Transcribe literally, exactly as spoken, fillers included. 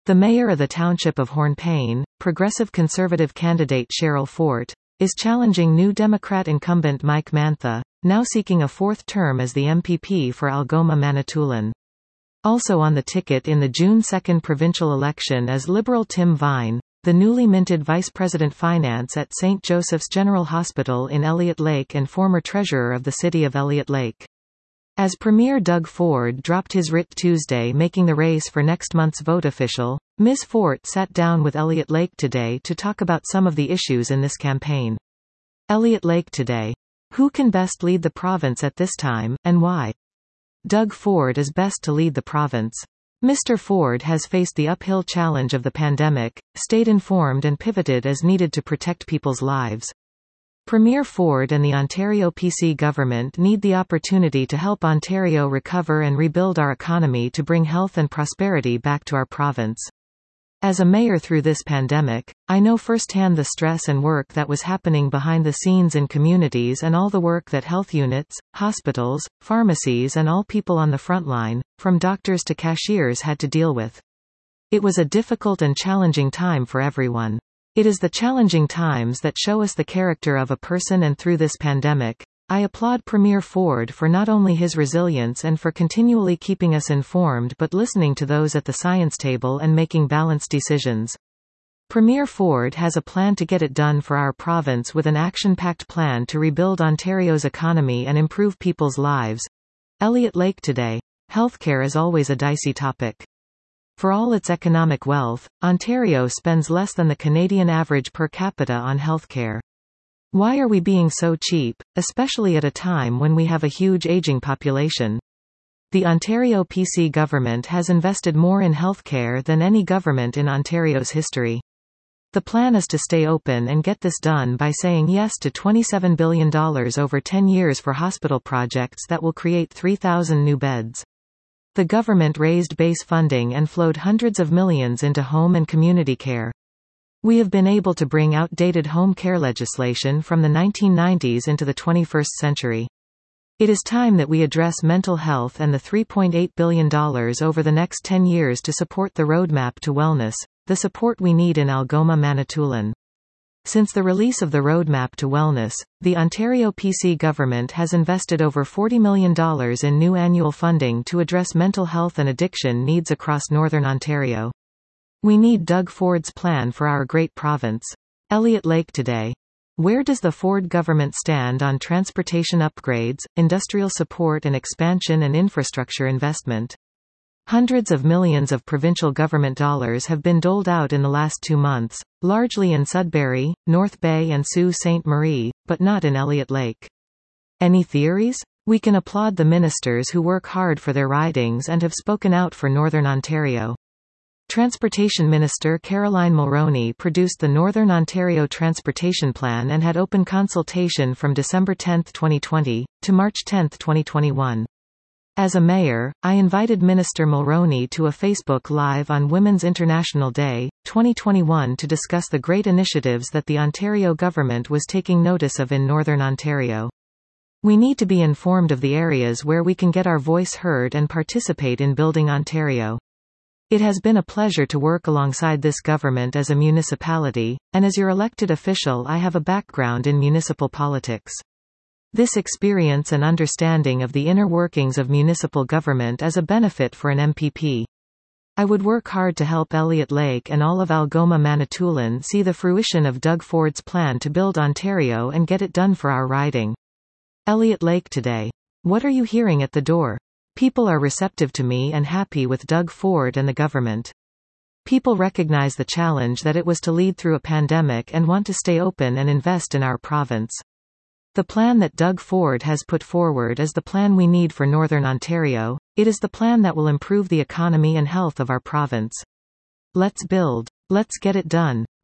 The mayor of the township of Hornepayne, progressive conservative candidate Cheryl Fort, is challenging new Democrat incumbent Mike Mantha, now seeking a fourth term as the M P P for Algoma Manitoulin. Also on the ticket in the June second provincial election is Liberal Tim Vine, the newly minted Vice President Finance at Saint Joseph's General Hospital in Elliott Lake and former treasurer of the city of Elliott Lake. As Premier Doug Ford dropped his writ Tuesday making the race for next month's vote official, Miz Fort sat down with Elliott Lake Today to talk about some of the issues in this campaign. Elliott Lake Today. Who can best lead the province at this time, and why? Doug Ford is best to lead the province. Mister Ford has faced the uphill challenge of the pandemic, stayed informed and pivoted as needed to protect people's lives. Premier Ford and the Ontario P C government need the opportunity to help Ontario recover and rebuild our economy to bring health and prosperity back to our province. As a mayor through this pandemic, I know firsthand the stress and work that was happening behind the scenes in communities and all the work that health units, hospitals, pharmacies and all people on the front line, from doctors to cashiers, had to deal with. It was a difficult and challenging time for everyone. It is the challenging times that show us the character of a person, and through this pandemic, I applaud Premier Ford for not only his resilience and for continually keeping us informed but listening to those at the science table and making balanced decisions. Premier Ford has a plan to get it done for our province, with an action-packed plan to rebuild Ontario's economy and improve people's lives. Elliott Lake Today. Healthcare is always a dicey topic. For all its economic wealth, Ontario spends less than the Canadian average per capita on healthcare. Why are we being so cheap, especially at a time when we have a huge aging population? The Ontario P C government has invested more in healthcare than any government in Ontario's history. The plan is to stay open and get this done by saying yes to twenty-seven billion dollars over ten years for hospital projects that will create three thousand new beds. The government raised base funding and flowed hundreds of millions into home and community care. We have been able to bring outdated home care legislation from the nineteen nineties into the twenty-first century. It is time that we address mental health and the three point eight billion dollars over the next ten years to support the roadmap to wellness, the support we need in Algoma Manitoulin. Since the release of the roadmap to wellness, the Ontario P C government has invested over forty million dollars in new annual funding to address mental health and addiction needs across Northern Ontario. We need Doug Ford's plan for our great province. Elliott Lake Today. Where does the Ford government stand on transportation upgrades, industrial support and expansion and infrastructure investment? Hundreds of millions of provincial government dollars have been doled out in the last two months, largely in Sudbury, North Bay and Sault Ste. Marie, but not in Elliott Lake. Any theories? We can applaud the ministers who work hard for their ridings and have spoken out for Northern Ontario. Transportation Minister Caroline Mulroney produced the Northern Ontario Transportation Plan and had open consultation from December tenth twenty twenty, to March tenth twenty twenty-one. As a mayor, I invited Minister Mulroney to a Facebook Live on Women's International Day, twenty twenty-one to discuss the great initiatives that the Ontario government was taking notice of in Northern Ontario. We need to be informed of the areas where we can get our voice heard and participate in building Ontario. It has been a pleasure to work alongside this government as a municipality, and as your elected official I have a background in municipal politics. This experience and understanding of the inner workings of municipal government is a benefit for an M P P. I would work hard to help Elliott Lake and all of Algoma Manitoulin see the fruition of Doug Ford's plan to build Ontario and get it done for our riding. Elliott Lake Today. What are you hearing at the door? People are receptive to me and happy with Doug Ford and the government. People recognize the challenge that it was to lead through a pandemic and want to stay open and invest in our province. The plan that Doug Ford has put forward is the plan we need for Northern Ontario. It is the plan that will improve the economy and health of our province. Let's build. Let's get it done.